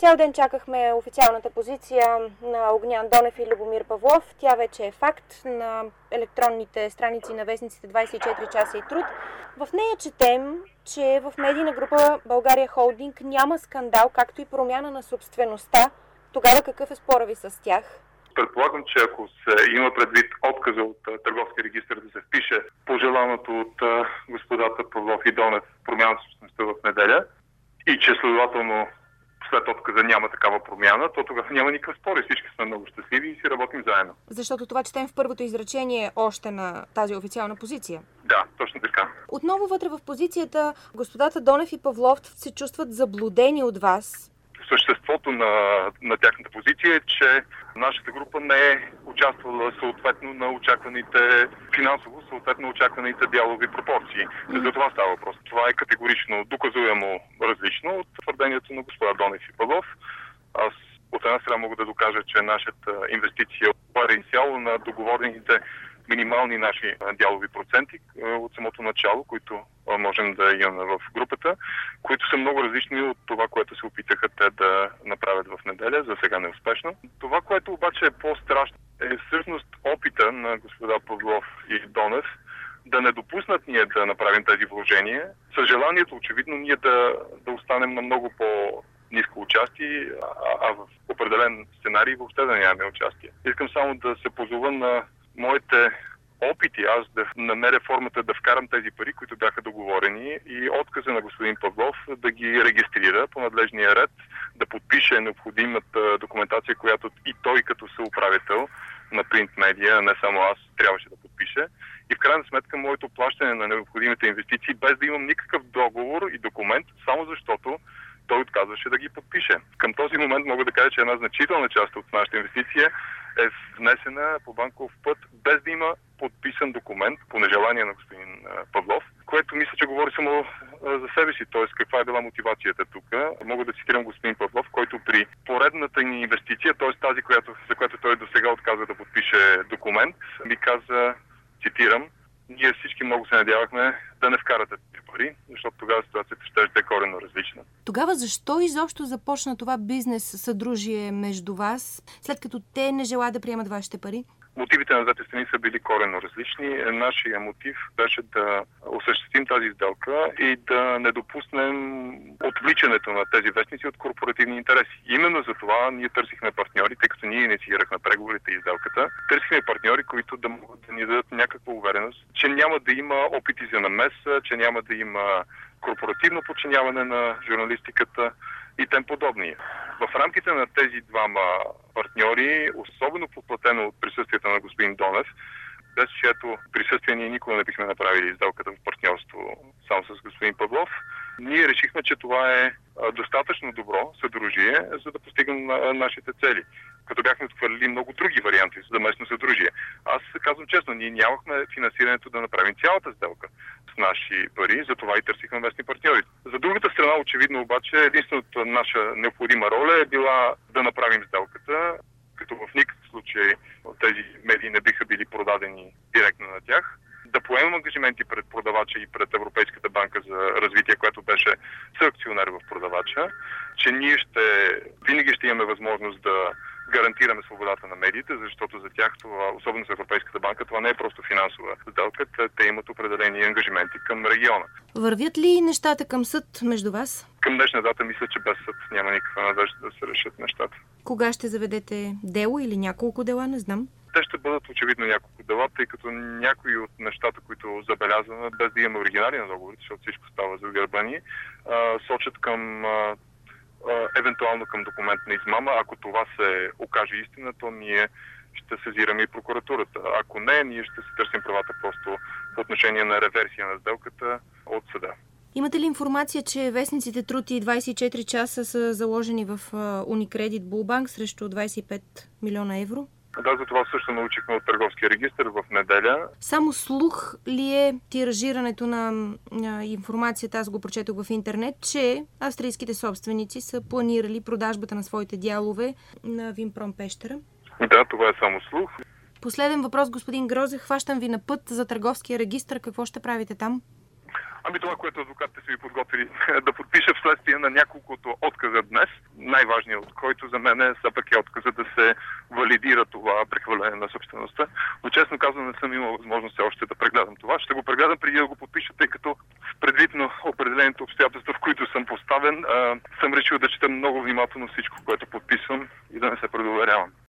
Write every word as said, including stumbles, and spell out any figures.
Цял ден чакахме официалната позиция на Огнян Донев и Любомир Павлов. Тя вече е факт на електронните страници на вестниците двадесет и четири часа и труд. В нея четем, че в медийна група България Холдинг няма скандал, както и промяна на собствеността. Тогава какъв е спора ви с тях? Предполагам, че ако се има предвид отказа от Търговския регистър да се впише пожеланото от господата Павлов и Донев промяна на собствеността в неделя и че следователно след отказа няма такава промяна, то тогава няма никакъв спор и всички сме много щастливи и си работим заедно. Защото това четем в първото изречение още на тази официална позиция. Да, точно така. Отново вътре в позицията господата Донев и Павлов се чувстват заблудени от вас. Съществото на, на тяхната позиция е, че нашата група не е участвала съответно на очакваните финансово, съответно очакваните дялови пропорции. Mm. За това става въпрос. Това е категорично доказуемо различно от твърдението на господа Донев и Павлов. Аз от една страна мога да докажа, че нашата инвестиция отговаря изцяло на договорените минимални наши дялови проценти от самото начало, които можем да имаме в групата, които са много различни от това, което се опитаха те да направят в неделя, за сега неуспешно. Това, което обаче е по-страшно, е всъщност опита на господа Павлов и Донев да не допуснат ние да направим тези вложения, с желанието очевидно ние да, да останем на много по- ниско участие, а, а в определен сценарий въобще да нямаме участие. Искам само да се позова на моите опити аз да намеря формата да вкарам тези пари, които бяха договорени, и отказа на господин Павлов да ги регистрира по надлежния ред, да подпише необходимата документация, която и той като съуправител на принт медиа, не само аз, трябваше да подпише. И в крайна сметка моето плащане на необходимите инвестиции, без да имам никакъв договор и документ, само защото той отказваше да ги подпише. Към този момент мога да кажа, че една значителна част от нашата инвестиция е внесена по банков път, без да има подписан документ по нежелание на господин Павлов, което мисля, че говори само за себе си, т.е. каква е била мотивацията тук. Мога да цитирам господин Павлов, който при поредната ни инвестиция, т.е. тази, която, за която той до сега отказа да подпише документ, ми каза, цитирам: ние всички много се надявахме да не вкарате тези пари, защото тогава ситуацията ще е коренно различна. Тогава защо изобщо започна това бизнес съдружие между вас, след като те не желаят да приемат вашите пари? Мотивите на двете страни са били коренно различни. Нашия мотив беше да осъществим тази сделка и да не допуснем отвличането на тези вестници от корпоративни интереси. Именно за това ние търсихме партньори, тъй като ние инициирахме преговорите и сделката. Търсихме партньори, които да могат да ни дадат някаква увереност, че няма да има опити за намеса, че няма да има корпоративно подчиняване на журналистиката и тем подобни. В рамките на тези двама партньори, особено подплатено от присъствието на господин Донев, без чието присъствие ние никога не бихме направили сделката в партньорство само с господин Павлов, ние решихме, че това е достатъчно добро съдружие, за да постигнем нашите цели. Като бяхме отхвърлили много други варианти за местно съдружие. Аз казвам честно, ние нямахме финансирането да направим цялата сделка с наши пари, затова и търсихме местни партньори. За другата страна, очевидно обаче, единствената наша необходима роля е била да направим сделката, като в никакъв случай тези медии не биха били продадени директно на тях, да поемем ангажименти пред продавача и пред Европейската банка за развитие, която беше съакционер в продавача, че ние ще винаги ще имаме възможност да гарантираме свободата на медиите, защото за тях, това, особено за Европейската банка, това не е просто финансова сделка, те имат определени ангажименти към региона. Вървят ли нещата към съд между вас? Към днешна дата мисля, че без съд няма никаква надежда да се решат нещата. Кога ще заведете дело или няколко дела, не знам? Те ще бъдат очевидно няколко дела, тъй като някои от нещата, които забелязваме, без да имаме оригинали на договорите, защото всичко става за гърба, сочат към евентуално към документ на измама. Ако това се окаже истина, то ние ще сезираме и прокуратурата. Ако не, ние ще се търсим правата просто по отношение на реверсия на сделката от съда. Имате ли информация, че вестниците Труд и двадесет и четири часа са заложени в Unicredit Булбанк срещу двадесет и пет милиона евро? Да, за това също научихме от Търговския регистър в неделя. Само слух ли е тиражирането на, на информацията, аз го прочетох в интернет, че австрийските собственици са планирали продажбата на своите дялове на Винпром Пещера? Да, това е само слух. Последен въпрос, господин Грозе. Хващам ви на път за Търговския регистър. Какво ще правите там? Ами това, което адвокатите са ми подготвили да подпиша вследствие на няколкото отказа днес, най-важният от който за мен е все пак е отказа да се валидира това прехвърляне на собствеността. Но честно казвам, не съм имал възможност още да прегледам това. Ще го прегледам преди да го подпиша, тъй като предвид на определените обстоятелства, в които съм поставен, а, съм решил да чета много внимателно всичко, което подписвам и да не се предоверявам.